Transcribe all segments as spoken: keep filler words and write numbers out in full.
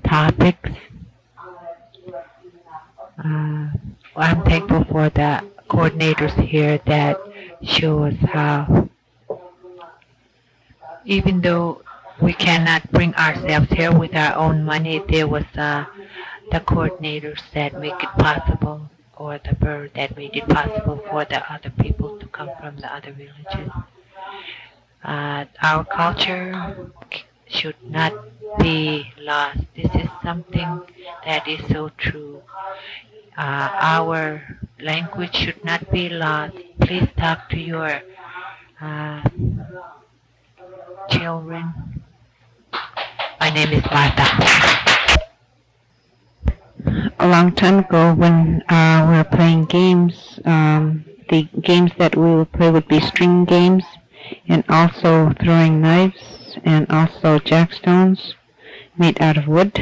topics. Uh, I'm thankful for the coordinators here that show us how, even though we cannot bring ourselves here with our own money, there was uh, the coordinators that make it possible, or the bird that made it possible for the other people to come from the other villages. Uh, our culture should not be lost. This is something that is so true. Uh, our language should not be lost. Please talk to your uh, children. My name is Martha. A long time ago, when uh, we were playing games, um, the games that we would play would be string games, and also throwing knives, and also jackstones made out of wood.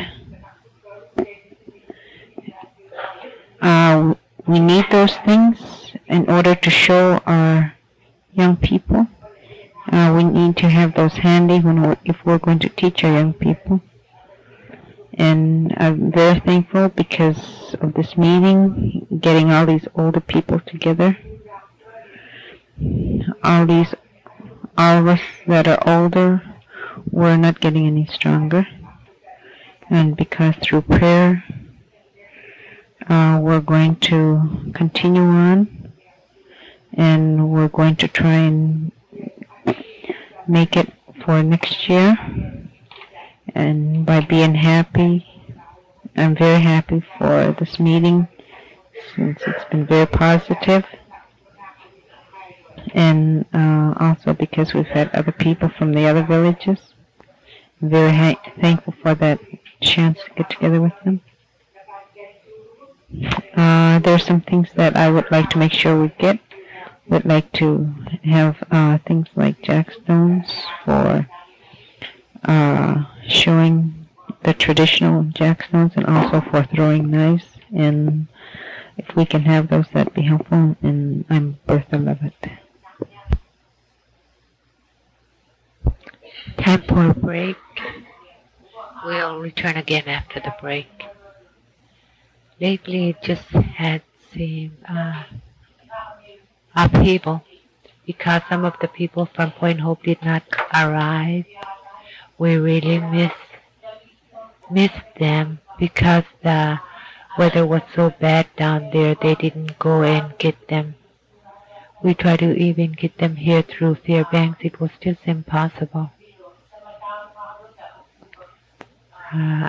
Uh, we need those things in order to show our young people. Uh, we need to have those handy when we're, if we're going to teach our young people. And I'm very thankful because of this meeting, getting all these older people together. All these, all of us that are older, we're not getting any stronger. And because through prayer, uh, we're going to continue on, and we're going to try and make it for next year. And by being happy, I'm very happy for this meeting since it's been very positive. And uh, also because we've had other people from the other villages. I'm very ha- thankful for that chance to get together with them. Uh, there are some things that I would like to make sure we get. Would like to have uh, things like jackstones for uh, showing the traditional jackstones, and also for throwing knives. And if we can have those, that'd be helpful. And I'm Bertha Levitt. Time for a break. We'll return again after the break. Lately, it just had seemed uh, upheaval because some of the people from Point Hope did not arrive. We really miss miss them because the weather was so bad down there. They didn't go and get them. We tried to even get them here through Fairbanks. It was just impossible. Uh,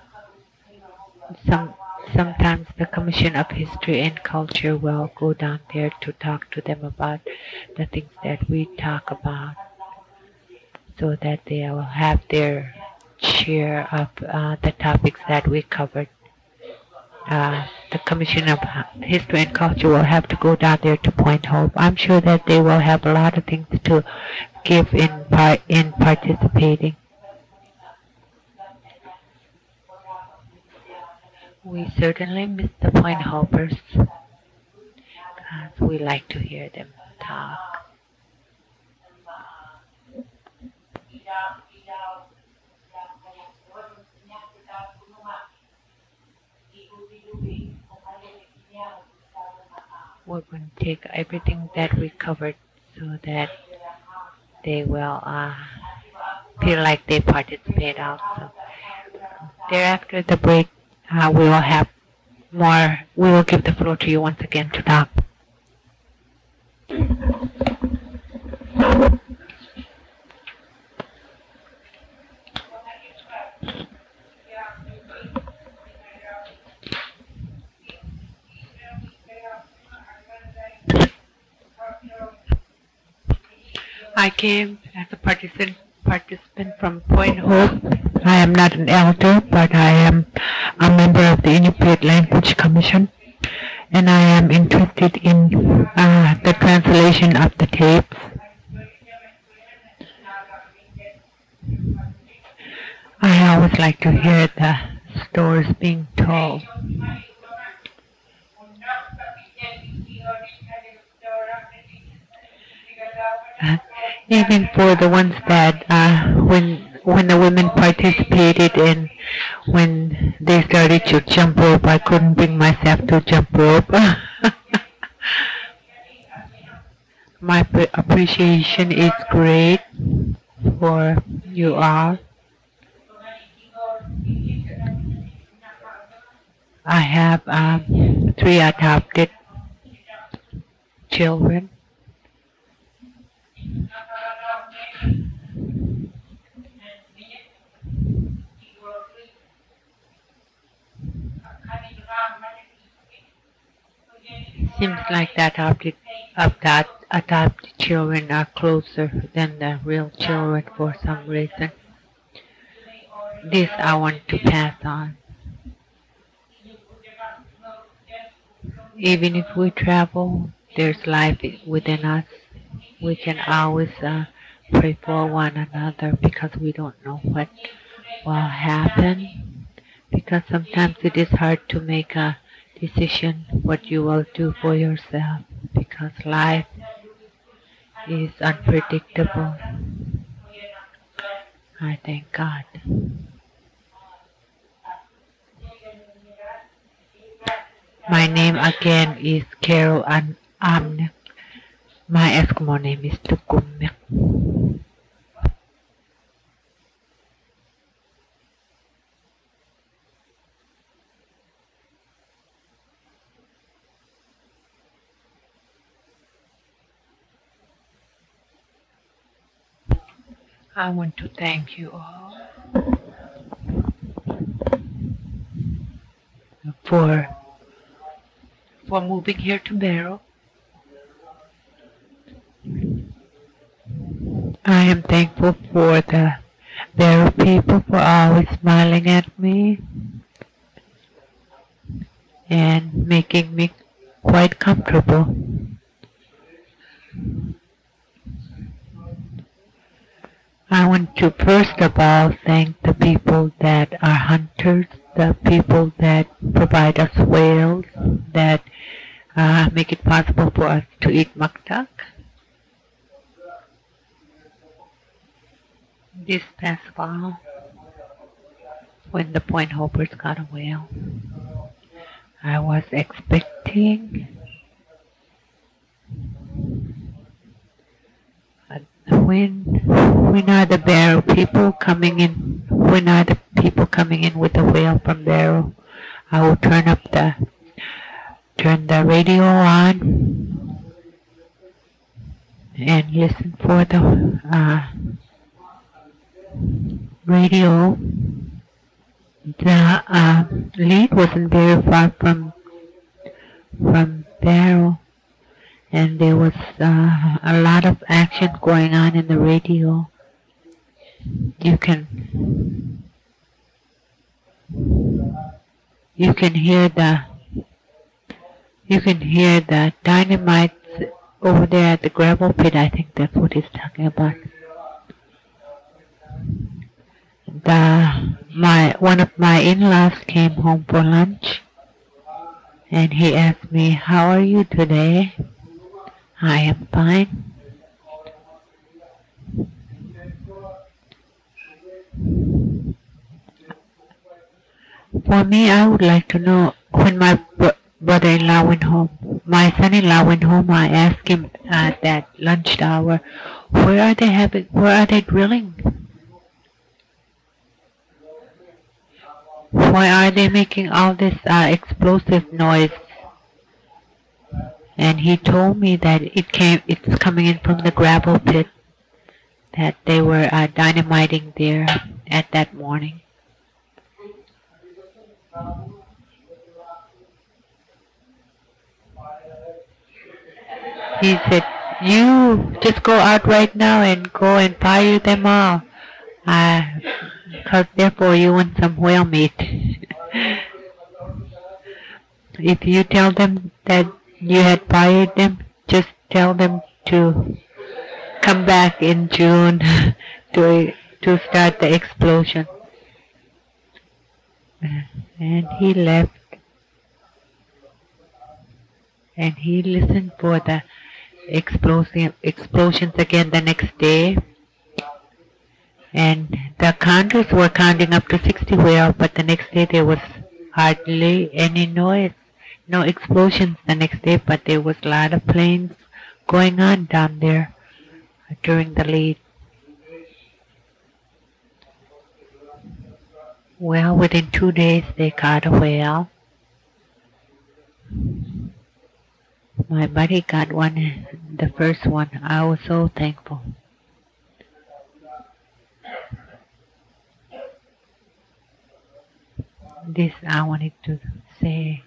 some sometimes the Commission of History and Culture will go down there to talk to them about the things that we talk about, so that they will have their share of uh, the topics that we covered. Uh, the Commission of History and Culture will have to go down there to Point Hope. I'm sure that they will have a lot of things to give in part in participating. We certainly miss the Point Hopers because we like to hear them talk. We're going to take everything that we covered so that they will uh, feel like they participate also. Thereafter the break, uh, we will have more. We will give the floor to you once again to talk. I came as a participant participant from Point Hope. I am not an elder, but I am a member of the Inupiat Language Commission, and I am interested in uh, the translation of the tapes. I always like to hear the stories being told. Uh, even for the ones that uh, when when the women participated in when they started to jump rope, I couldn't bring myself to jump rope. My appreciation is great for you all. I have um, three adopted children. Seems like the adopted, adopt, adopted children are closer than the real children for some reason. This I want to pass on. Even if we travel, there's life within us. We can always uh, pray for one another because we don't know what will happen. Because sometimes it is hard to make a decision what you will do for yourself because life is unpredictable. I thank God. My name again is Carol Ann Amnek. My Eskimo name is Tukumek. I want to thank you all for for moving here to Barrow. I am thankful for the Barrow people for always smiling at me and making me quite comfortable. I want to first of all thank the people that are hunters, the people that provide us whales, that uh, make it possible for us to eat maktak. This past fall, when the Point Hopers got a whale, I was expecting when when are the Barrow people coming in? When are the people coming in with the whale from Barrow? I will turn up the turn the radio on and listen for the uh, radio. The uh, lead wasn't very far from from Barrow. And there was uh, a lot of action going on in the radio. You can you can hear the you can hear the dynamite over there at the gravel pit. I think that's what he's talking about. The my one of my in-laws came home for lunch, and he asked me, "How are you today?" I am fine. For me, I would like to know when my bro- brother-in-law went home, my son-in-law went home. I asked him at that lunch hour, "Where are they having? Where are they drilling? Why are they making all this uh, explosive noise?" And he told me that it came, it's coming in from the gravel pit, that they were uh, dynamiting there at that morning. He said, "You just go out right now and go and fire them all, uh, because therefore you want some whale meat." If you tell them that you had fired them, just tell them to come back in June to to start the explosion. And he left. And he listened for the explosion explosions again the next day. And the counters were counting up to sixty whales, but the next day there was hardly any noise, no explosions the next day, but there was a lot of planes going on down there during the lead. Well, within two days they caught a whale. My buddy got one, the first one. I was so thankful. This I wanted to say.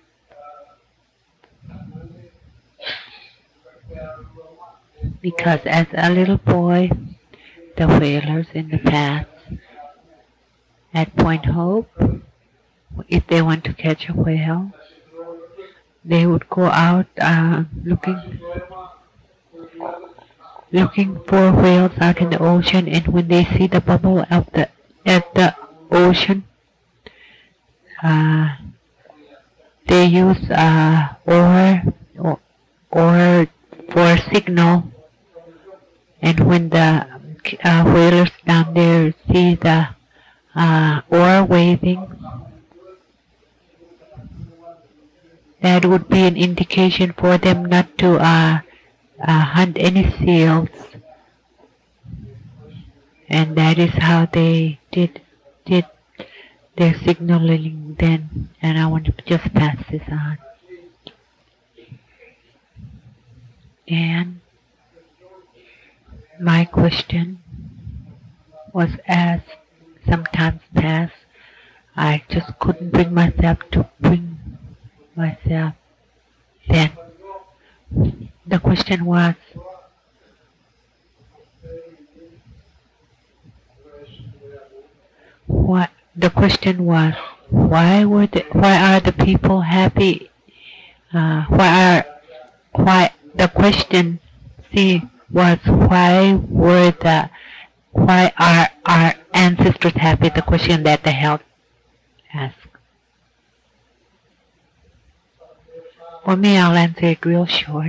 Because as a little boy, the whalers in the past at Point Hope, if they want to catch a whale, they would go out uh, looking looking for whales out in the ocean, and when they see the bubble of the at the ocean, uh, they use uh, oar or, or for signal. And when the uh, whalers down there see the uh, oar waving, that would be an indication for them not to uh, uh, hunt any seals. And that is how they did did their signaling then. And I want to just pass this on. And my question was asked sometimes past. I just couldn't bring myself to bring myself then. The question was, what? The question was, why were the, why are the people happy? Uh, why are why the question? See. was why were the why are our ancestors happy? The question that the health asked. For me, I'll answer it real short.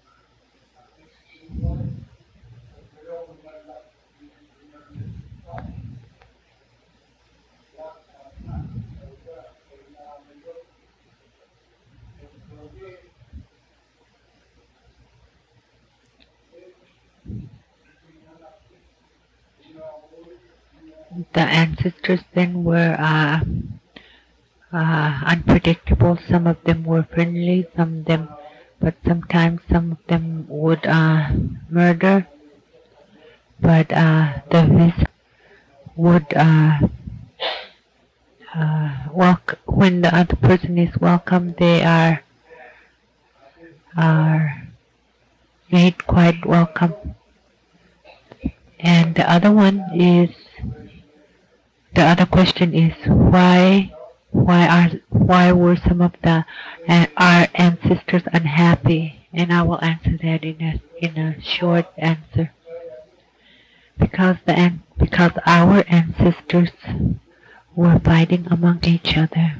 The ancestors then were uh, uh, unpredictable. Some of them were friendly, some of them, but sometimes some of them would uh, murder. But uh, the vis would uh, uh, walk when the other person is welcome. They are are made quite welcome. And the other one is. The other question is why, why are, why were some of the uh, our ancestors unhappy? And I will answer that in a in a short answer. Because the because our ancestors were fighting among each other.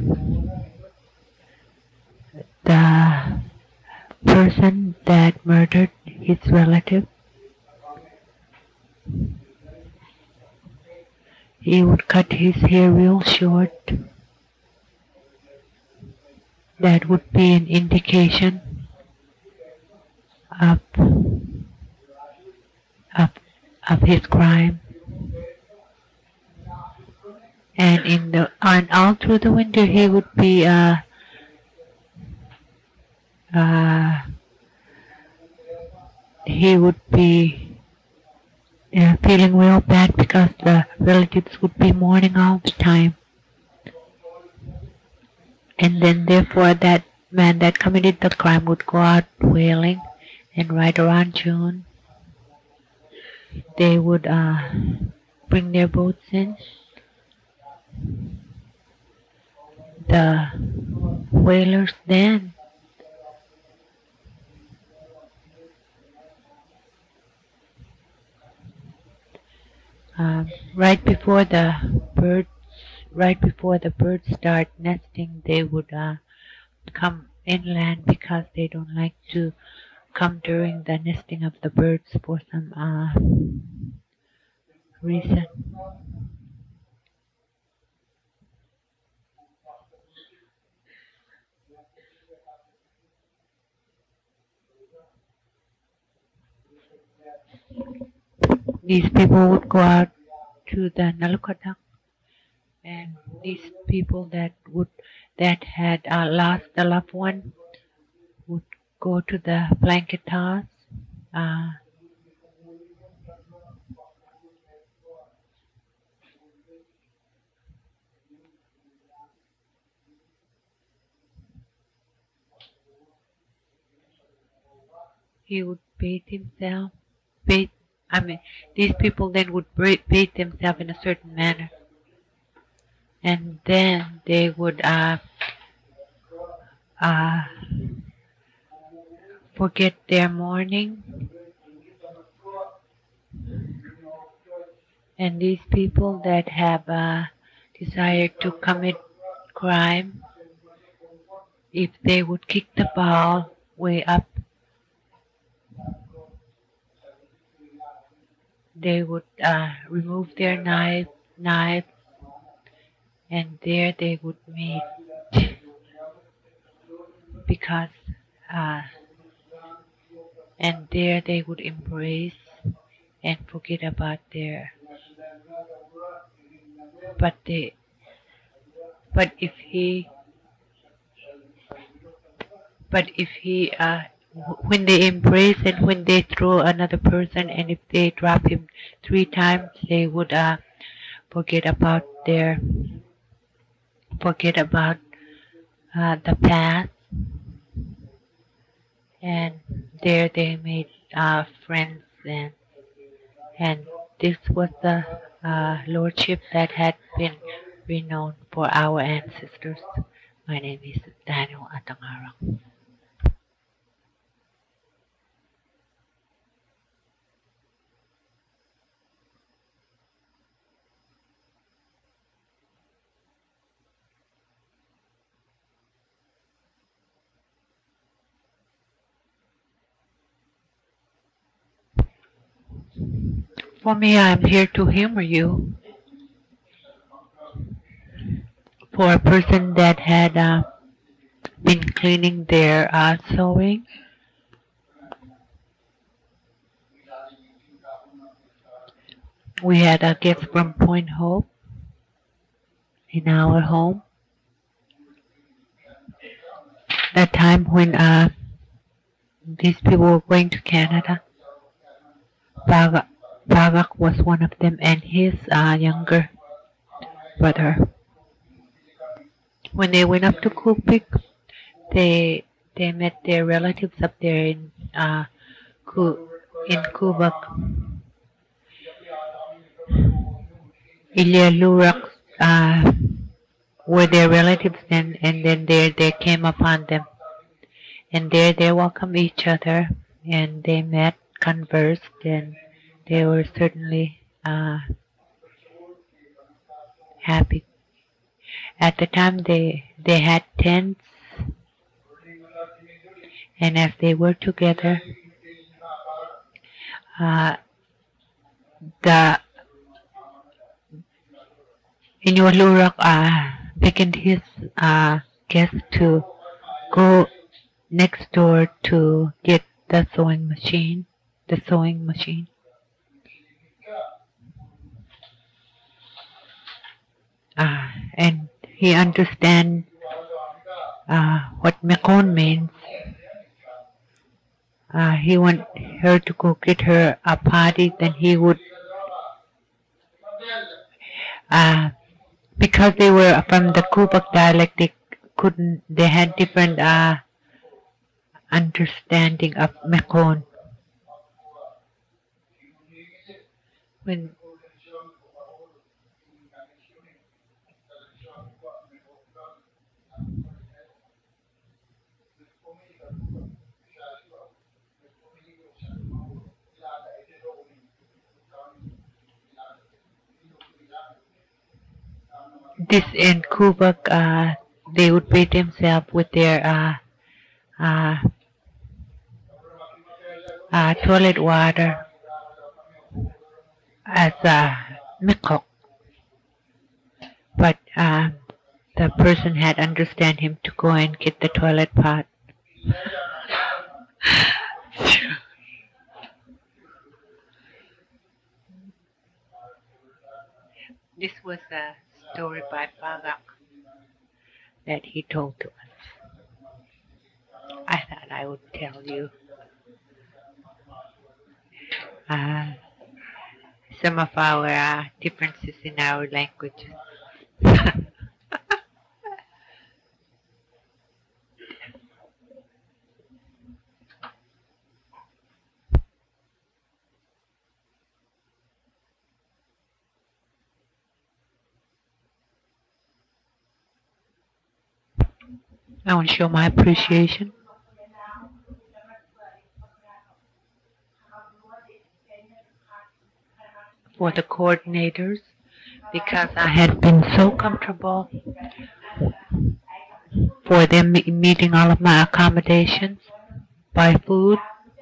The person that murdered his relative, he would cut his hair real short. That would be an indication of, of, of his crime. And in the and all through the winter he would be uh, uh, he would be uh, feeling real bad because the relatives would be mourning all the time. And then therefore that man that committed the crime would go out whaling, and right around June they would uh, bring their boats in. The whalers then uh, right before the birds right before the birds start nesting, they would uh, come inland because they don't like to come during the nesting of the birds for some uh, reason. These people would go out to the Nalukadak, and these people that would that had uh, lost a loved one would go to the blanket toss. Uh, he would bathe himself. Bathe, I mean, these people then would ba- bathe themselves in a certain manner, and then they would uh, uh, forget their mourning. And these people that have uh, desired to commit crime, if they would kick the ball way up, they would uh, remove their knife, knife, and there they would meet, because, uh, and there they would embrace and forget about their. But they, but if he, but if he, uh, when they embrace and when they throw another person, and if they drop him three times, they would uh, forget about their, forget about uh, the past, and there they made uh, friends, and and this was the uh, lordship that had been renowned for our ancestors. My name is Daniel Atangarang. For me, I'm here to humor you. For a person that had uh, been cleaning their uh, sewing, we had a gift from Point Hope in our home. That time when uh, these people were going to Canada, Bagak, Bagak was one of them, and his uh, younger brother. When they went up to Kupik, they they met their relatives up there in uh, Ku, in Kubak. Ilya Lurak uh, were their relatives then, and then there they came upon them, and there they welcomed each other, and they met, conversed, and they were certainly uh, happy. At the time, they they had tents, and as they were together, uh, the Inualurak uh, beckoned his uh, guest to go next door to get the sewing machine, the sewing machine. Uh, and he understand uh, what Mekon means. Uh, he want her to go get her a party, then he would, uh, because they were from the Kubak dialect, they couldn't, they had different uh, understanding of Mekon. When this in Kubak, uh, they would bathe themselves with their uh, uh, uh, toilet water. as a mikok, but uh, the person had understand him to go and get the toilet pot. This was a story by Pagak that he told to us. I thought I would tell you. Uh, some of our uh, differences in our languages. I want to show my appreciation for the coordinators because I had been so comfortable for them me- meeting all of my accommodations by food.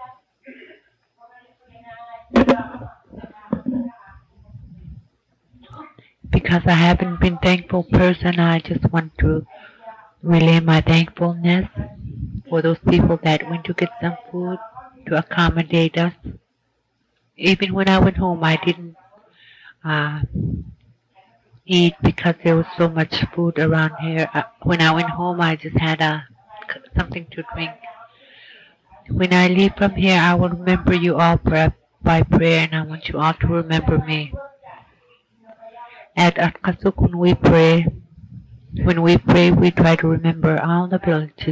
Because I haven't been thankful person, I just want to relay my thankfulness for those people that went to get some food to accommodate us. Even when I went home, I didn't uh, eat because there was so much food around here. Uh, when I went home, I just had a, something to drink. When I leave from here, I will remember you all pra- by prayer, and I want you all to remember me. At Atkasuk, when we pray, when we pray, we try to remember all the villages.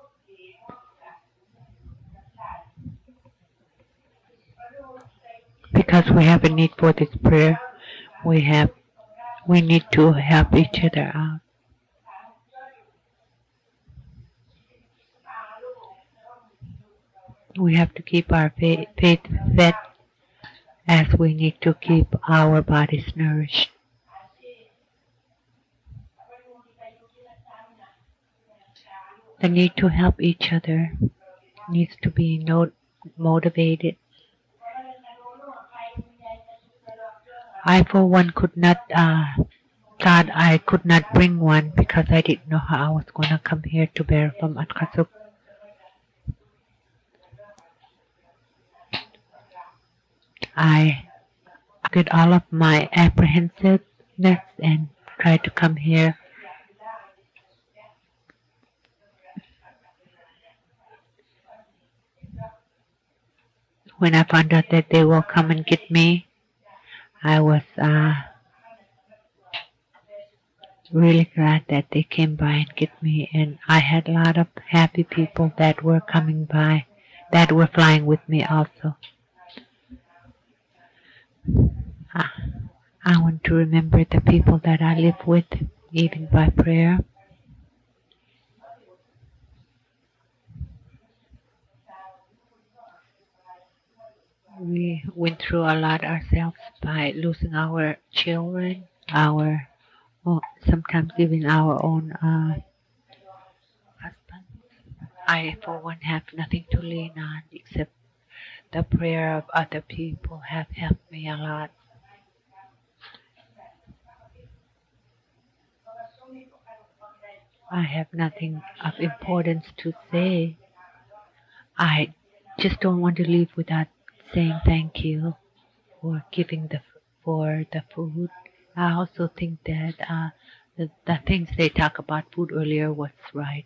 Because we have a need for this prayer, we have we need to help each other out. We have to keep our faith, faith fed as we need to keep our bodies nourished. The need to help each other needs to be not motivated. I, for one, could not uh, thought I could not bring one because I didn't know how I was going to come here to bear from Atkasuk. I get all of my apprehensiveness and tried to come here. When I found out that they will come and get me, I was uh, really glad that they came by and get me. And I had a lot of happy people that were coming by, that were flying with me also. Uh, I want to remember the people that I live with, even by prayer. We went through a lot ourselves by losing our children, our oh, sometimes even our own uh, husbands. I, for one, have nothing to lean on except the prayer of other people have helped me a lot. I have nothing of importance to say. I just don't want to leave without saying thank you for giving the for the food. I also think that uh, the, the things they talk about food earlier was right.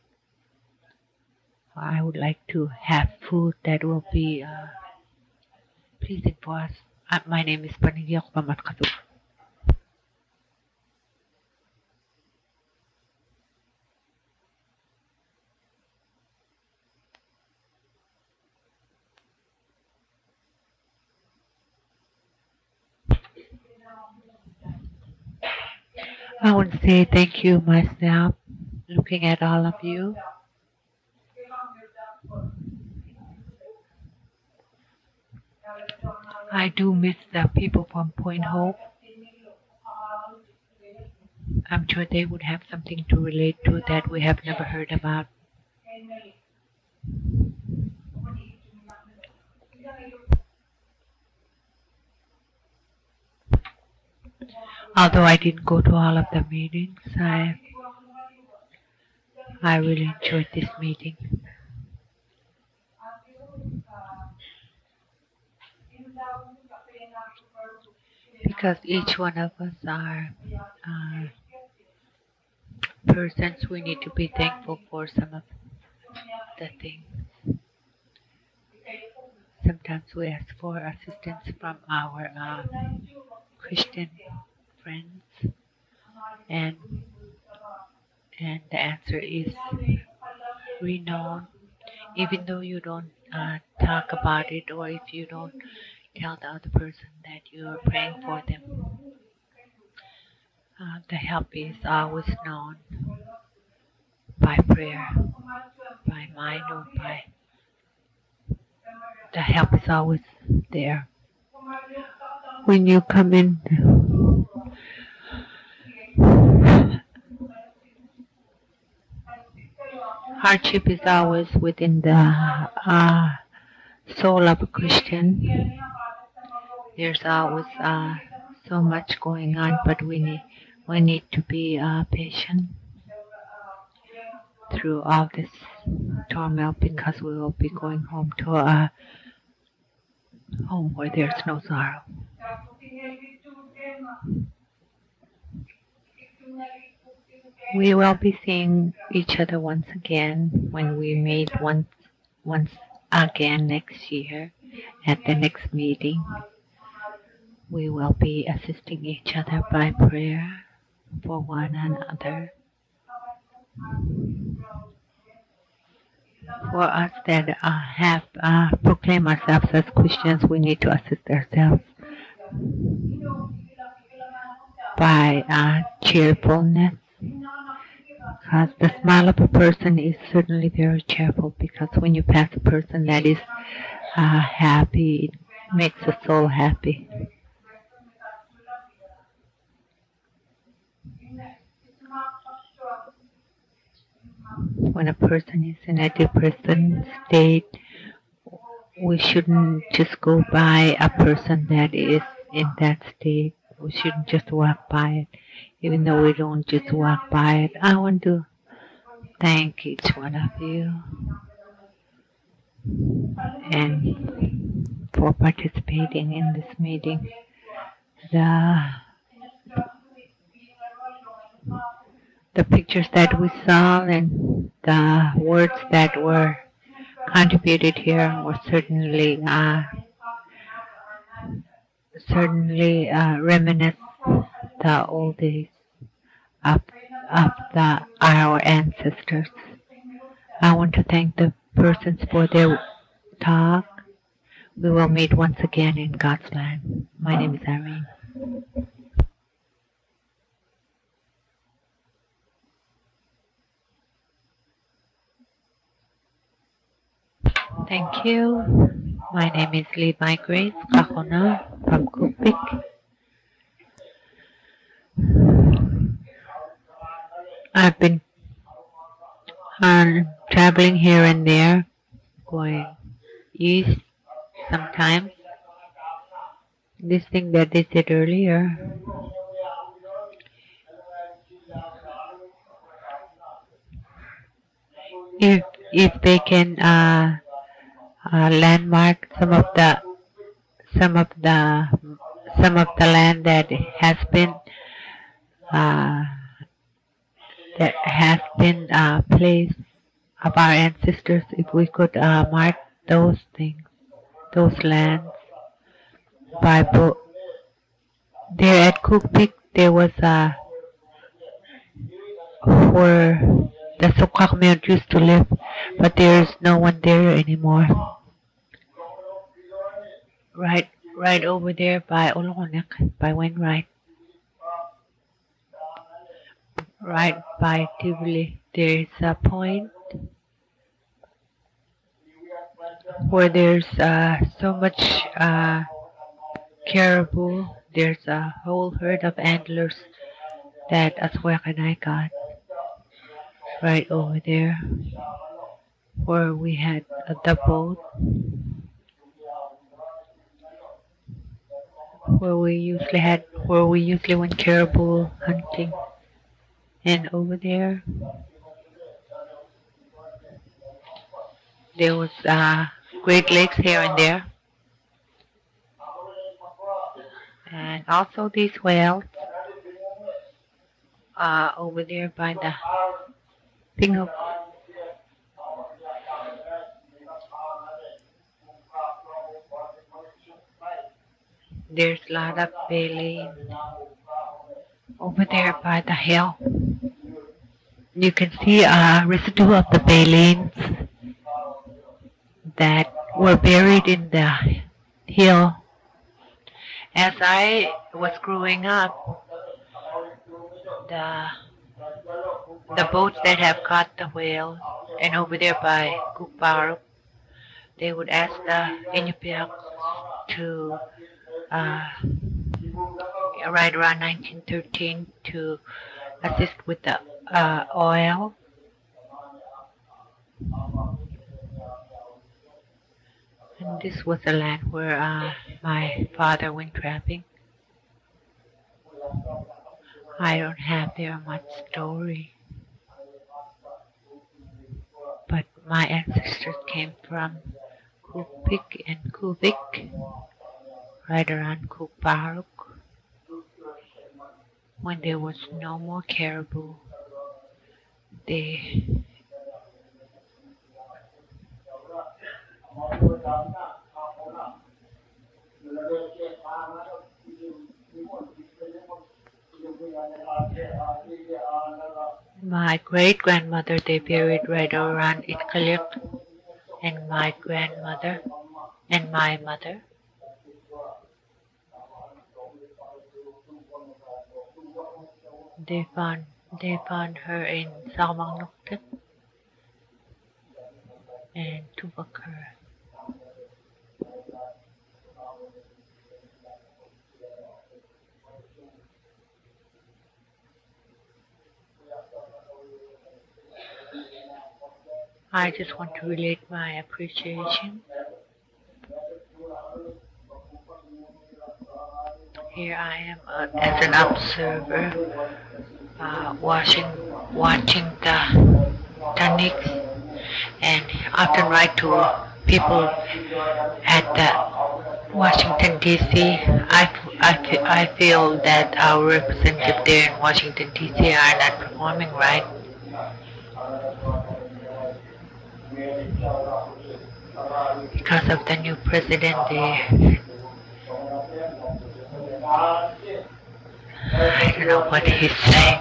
I would like to have food that will be uh, pleasing for us. Uh, my name is Panigyak Pamatkatu. I want to say thank you myself, looking at all of you. I do miss the people from Point Hope. I'm sure they would have something to relate to that we have never heard about. Although I didn't go to all of the meetings, I I really enjoyed this meeting because each one of us are uh, persons. We need to be thankful for some of the things. Sometimes we ask for assistance from our uh, Christian friends, and and the answer is renown. Even though you don't uh, talk about it, or if you don't tell the other person that you are praying for them, uh, the help is always known by prayer, by mind, or by the help is always there. When you come in, hardship is always within the uh, soul of a Christian. There's always uh, so much going on, but we need we need to be uh, patient through all this turmoil, because we will be going home to a home where there's no sorrow. We will be seeing each other once again when we meet once once again next year at the next meeting. We will be assisting each other by prayer for one another. For us that uh, have uh, proclaimed ourselves as Christians, we need to assist ourselves by uh, cheerfulness. Because the smile of a person is certainly very cheerful, because when you pass a person that is uh, happy, it makes the soul happy. When a person is in a depressed state, we shouldn't just go by a person that is in that state. We shouldn't just walk by it. Even though we don't just walk by it, I want to thank each one of you and for participating in this meeting. The the pictures that we saw and the words that were contributed here were certainly uh, certainly uh, reminisce the old days of of the our ancestors. I want to thank the persons for their talk. We will meet once again in God's land. My name is Irene. Thank you. My name is Levi Grace Kahona from Kupik. I've been uh, traveling here and there, going east sometimes. This thing that they said earlier, if if they can uh, uh, landmark some of the some of the some of the land that has been uh, that has been uh, place of our ancestors, if we could uh, mark those things, those lands by book. There at Kupik, there was a where the Sukakmiot used to live, but there's no one there anymore. Right, right over there by Olokonek, by Wainwright, right by Tivoli, there is a point where there's uh, so much uh, caribou. There's a whole herd of antlers that Aswak and I got right over there, where we had uh, the boat, where we usually had where we usually went caribou hunting. And over there, there was uh, Great Lakes here and there. And also these whales uh, over there by the thing of there's a lot of baleen over there by the hill. You can see a residue of the baleens that were buried in the hill. As I was growing up, the the boats that have caught the whale, and over there by Kuparuk, they would ask the Inupiaq to uh, right around nineteen thirteen to assist with the uh, oil. And this was the land where uh, my father went trapping. I don't have there much story, but my ancestors came from Kupik and Kuvik, right around Kuparuk, when there was no more caribou. They my great-grandmother they buried right around Itkalik, and my grandmother and my mother. They found they found her in Salmang Nuktat and Tubakar. I just want to relate my appreciation. Here I am uh, as an observer, uh, watching, watching the techniques, and often write to people at the Washington D C I, I, I feel that our representatives there in Washington D C are not performing right. Because of the new president, they, I don't know what he's saying.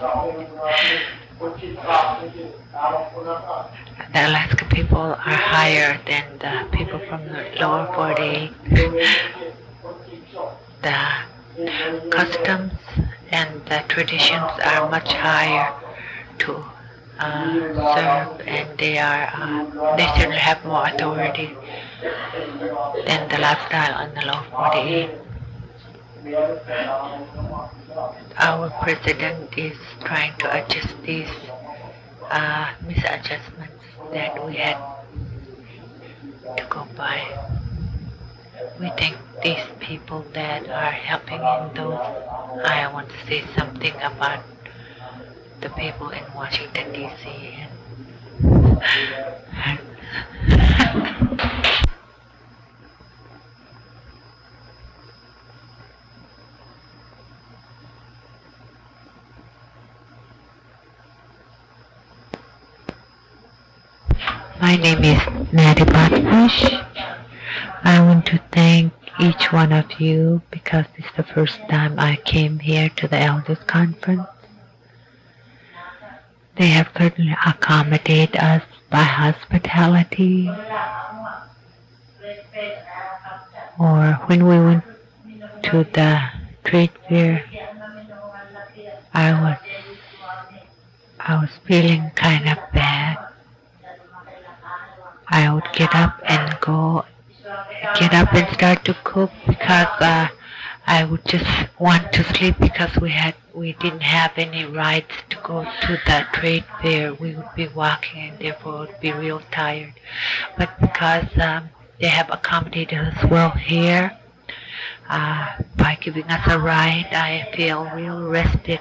The Alaska people are higher than the people from the lower forty-eight. The customs and the traditions are much higher to uh, serve, and they are uh, they certainly have more authority than the lifestyle in the lower forty-eight. Our president is trying to adjust these uh, misadjustments that we had to go by. We thank these people that are helping in those. I want to say something about the people in Washington, D C and my name is Nadi Botfish. I want to thank each one of you because this is the first time I came here to the Elders Conference. They have certainly accommodated us by hospitality. Or when we went to the trade fair, I was I was feeling kind of bad. I would get up and go, get up and start to cook because uh, I would just want to sleep because we had we didn't have any rides to go to the trade fair. We would be walking and therefore would be real tired. But because um, they have accommodated us well here, uh, by giving us a ride. I feel real rested.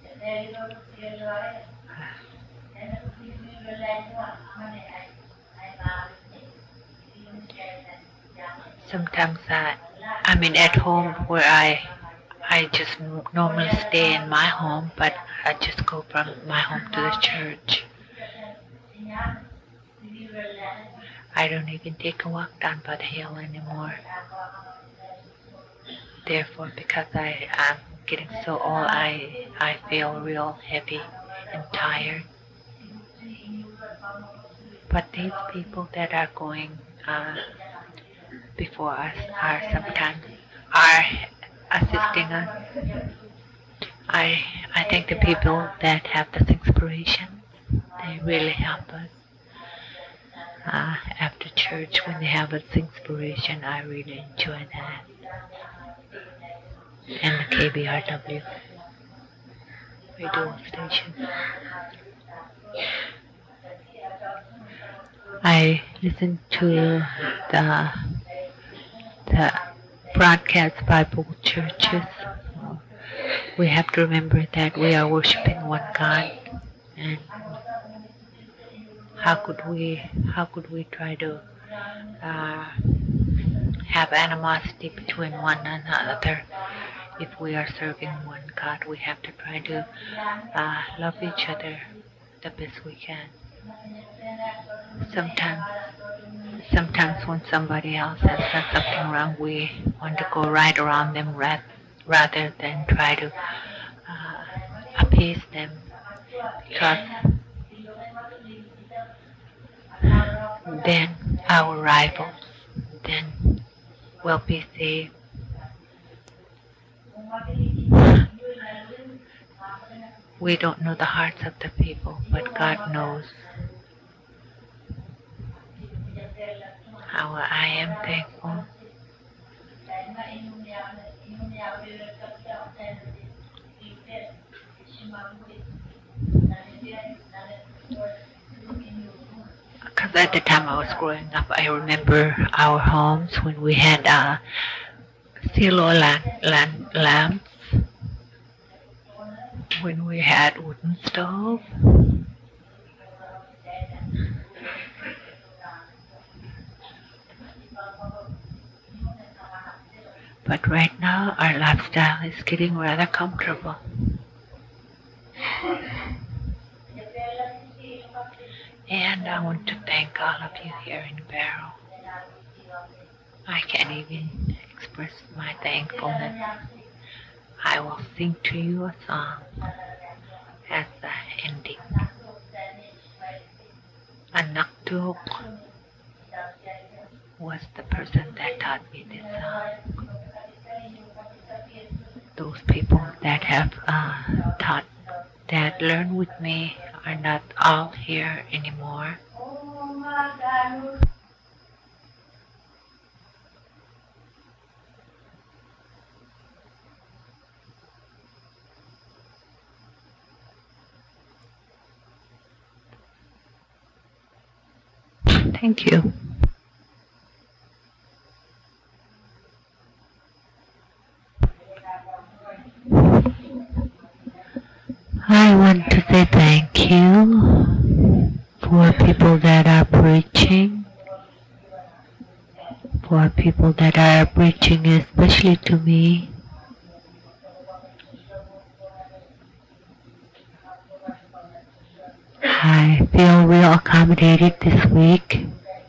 Sometimes I, I mean at home where I I just normally stay in my home, but I just go from my home to the church. I don't even take a walk down by the hill anymore. Therefore, because I am getting so old, I I feel real heavy and tired. But these people that are going uh, before us are sometimes are assisting us. I I think the people that have this inspiration, they really help us. Uh, after church, when they have this inspiration, I really enjoy that. And the K B R W radio station. I listen to the the broadcast by both churches. We have to remember that we are worshiping one God, and how could we how could we try to uh, have animosity between one another if we are serving one God? We have to try to uh, love each other the best we can. Sometimes, sometimes when somebody else has done something wrong, we want to go right around them ra- rather than try to uh, appease them, because then our rivals then will be saved. We don't know the hearts of the people, but God knows. How I am thankful. Because at the time I was growing up, I remember our homes when we had uh, silo lamp, lamp, lamps, when we had wooden stove. But right now, our lifestyle is getting rather comfortable. And I want to thank all of you here in Barrow. I can't even express my thankfulness. I will sing to you a song as the ending. Anaktuk was the person that taught me this song. Those people that have uh, taught, that learn with me are not all here anymore. Thank you. I want to say thank you for people that are preaching, for people that are preaching, especially to me. I feel real accommodated this week.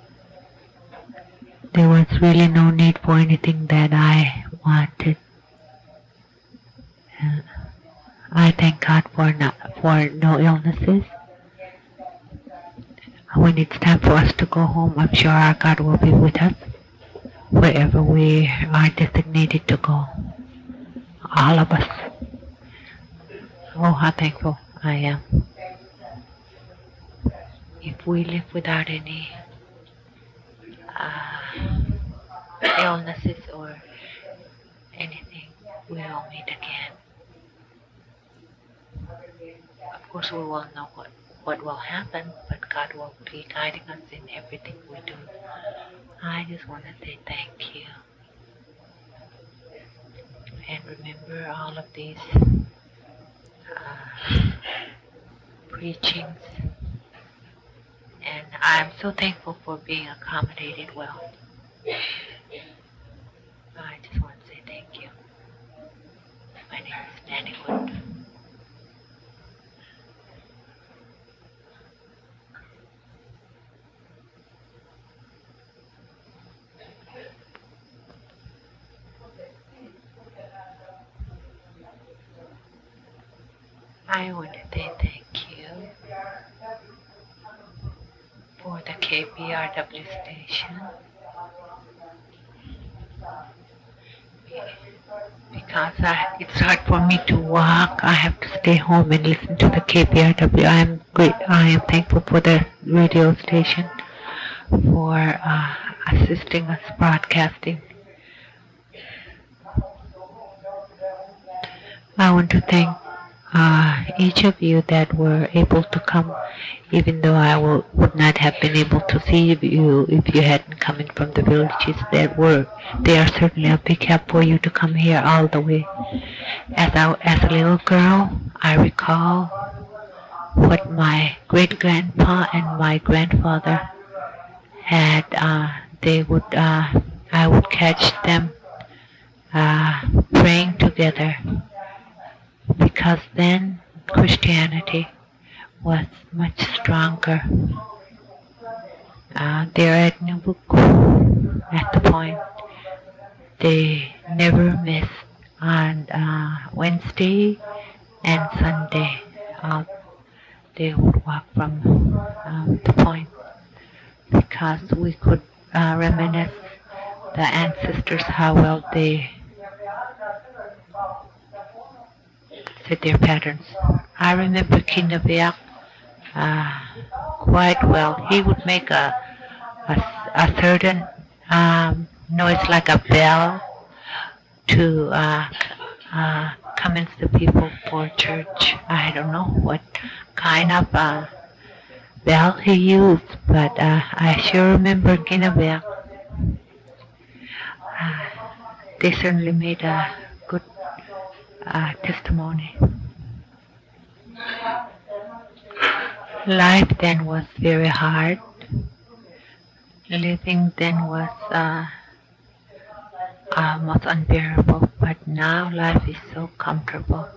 There was really no need for anything that I wanted. Uh, I thank God for no, for no illnesses. When it's time for us to go home, I'm sure our God will be with us wherever we are designated to go. All of us. Oh, how thankful I am. If we live without any uh, illnesses or anything, we will meet again. Of course, we will know what, what will happen, but God will be guiding us in everything we do. I just want to say thank you. and remember all of these uh, preachings. And I'm so thankful for being accommodated well. I just want to say thank you. My name is Nanny Wood. I want to say thank you for the K P R W station, because I, it's hard for me to walk. I have to stay home and listen to the K P R W. I am great. I am thankful for the radio station for uh, assisting us broadcasting. I want to thank uh, each of you that were able to come, even though I will, would not have been able to see you if you hadn't come in from the villages that were. They are certainly a big help for you to come here all the way. As, I, as a little girl, I recall what my great-grandpa and my grandfather had. Uh, they would, uh, I would catch them uh, praying together, because then Christianity was much stronger. Uh, they're at Nubuk at the point. They never missed on uh, Wednesday and Sunday. Uh, they would walk from um, the point, because we could uh, reminisce the ancestors, how well they set their patterns. I remember Kinabiak uh, quite well. He would make a, a, a certain um, noise like a bell to uh, uh, commence the people for church. I don't know what kind of uh, bell he used, but uh, I sure remember Kinabiak. Uh, they certainly made a good uh, testimony. Life then was very hard. Living then was uh, almost unbearable, but now life is so comfortable.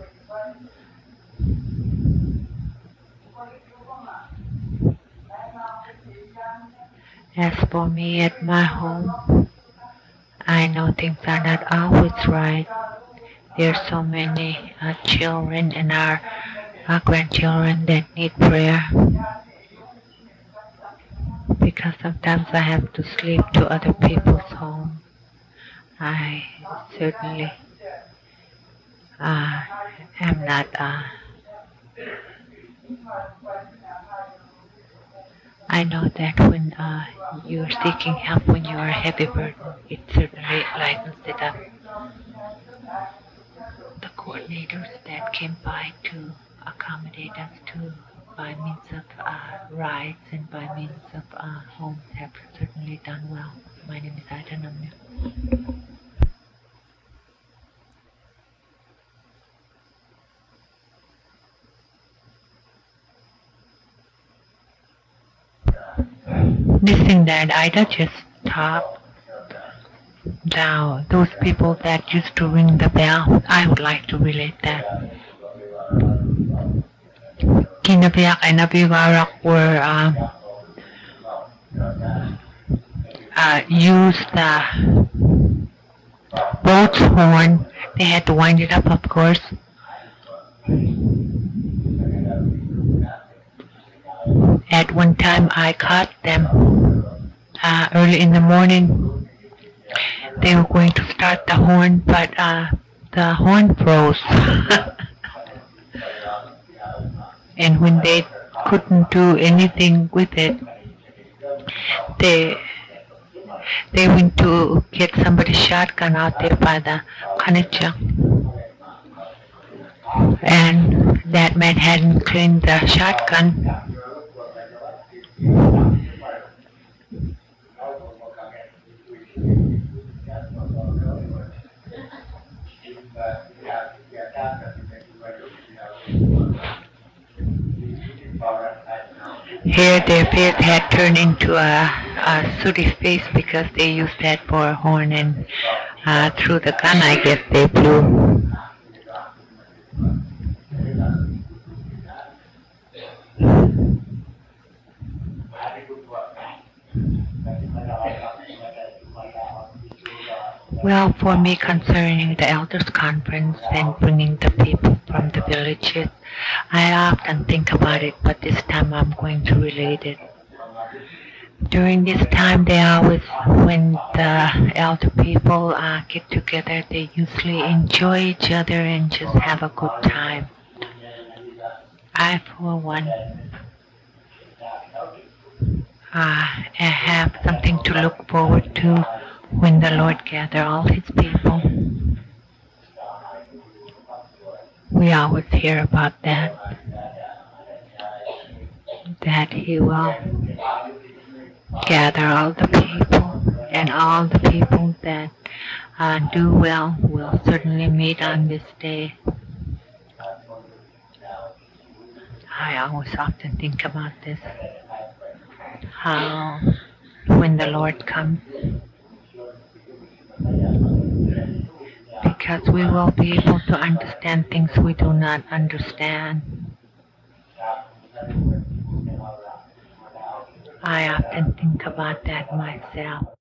As for me at my home, I know things are not always right. There are so many uh, children and our, our grandchildren that need prayer, because sometimes I have to sleep to other people's home. I certainly uh, am not uh, I know that when uh, you're seeking help, when you are a heavy burden, it certainly lightens it up. The coordinators that came by to accommodate us too, by means of uh, rides and by means of uh, homes, have certainly done well. My name is Aida Namnya. This thing that Ida just talked, now those people that used to ring the bell, I would like to relate that. Kinabiak and Abigarak were um, uh, used the boat's horn. They had to wind it up, of course. At one time, I caught them uh, early in the morning. They were going to start the horn, but uh, the horn froze. And when they couldn't do anything with it, they they went to get somebody's shotgun out there by the Kanicha. And that man hadn't cleaned the shotgun. Here their face had turned into a, a sooty face because they used that for a horn, and uh, through the gun I guess they blew. Well, for me concerning the elders conference and bringing the people from the villages, I often think about it, but this time I'm going to relate it. During this time, they always, when the elder people uh, get together, they usually enjoy each other and just have a good time. I, for one, uh, have something to look forward to when the Lord gather all His people. We always hear about that, that He will gather all the people, and all the people that uh, do well will certainly meet on this day. I always often think about this, how when the Lord comes, because we will be able to understand things we do not understand. I often think about that myself.